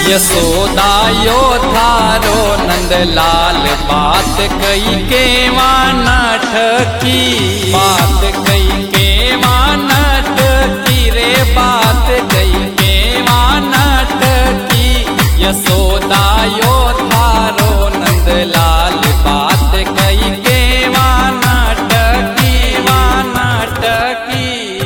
यशोदा यो थारो नंदलाल बात कई के वानठ की, बात कई के वानठ की रे, बात कई के वानठ की। यशोदा यो थारो नंदलाल बात कई के वानठ की, वानठ की।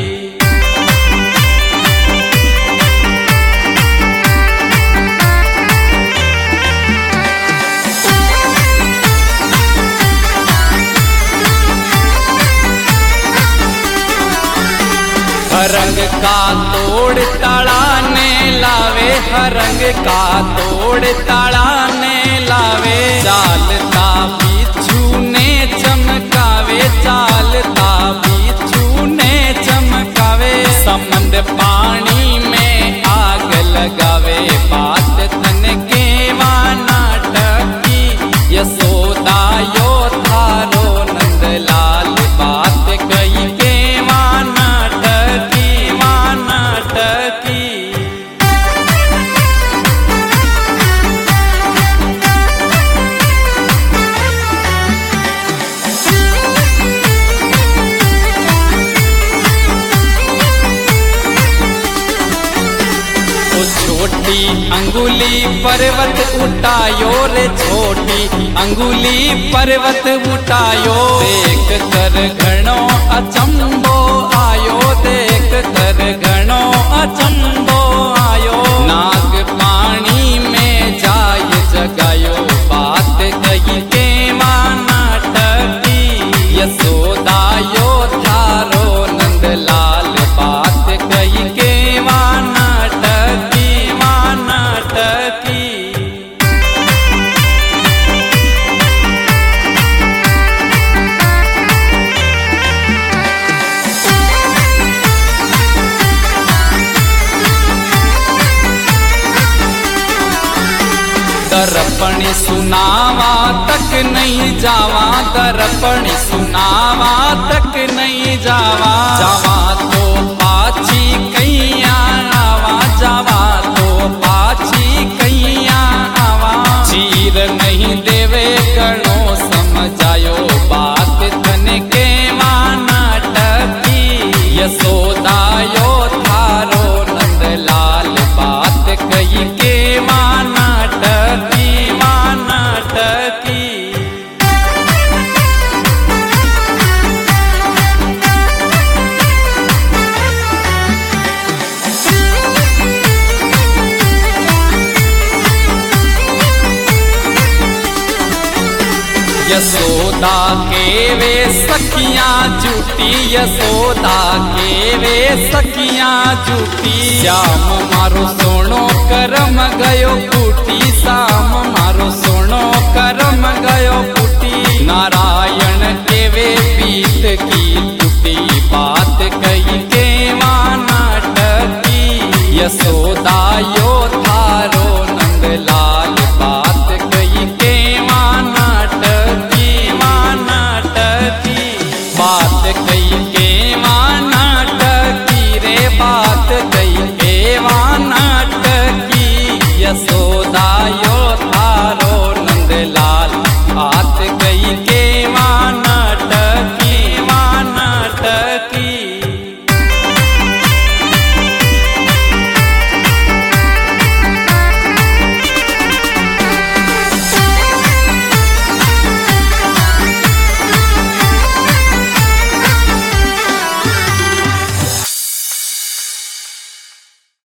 हरंग का तोड़ तड़ाने लावे, हरंग का तोड़ तड़ाने लावे। चालता बिच्छू ने चमकावे, चालता बिच्छू ने चमकावे। समंद पानी में आग लगावे, बात तन के वानठ की। यशोदा यो थारो नंदलाल बात कई के वानठ की, वानठ की। छोटी अंगुली पर्वत उठायो रे, छोटी अंगुली पर्वत उठायो। देख कर घणो अचंबो आयो, देख कर घणो अचंबो आयो। नाग पानी में जाय जगायो, बात कही के वानठ की। यशोदा यो थारो नंदलाल बात कही के वानठ की, वानठ की। दर्पण सुनावा तक नहीं जावा, दर्पण सुनावा तक नहीं जावा। जावा तो पाछी कैया आवा, जावा तो पाछी कैया आवा। चीर नहीं देवे गणो समझायो, बात तन के वानठ की। यशोदा यो थारो नंदलाल बात कही के वानठ की, वानठ की। यशोदा के वे सखियां जुटी, यशोदा के वे सखियां जुटी। श्याम मारो सोनो करम गयो फूटी, श्याम मारो सोनो करम गयो फूटी। नारायण के वे पीत की टूटी, बात कही के वानठ की। यशोदा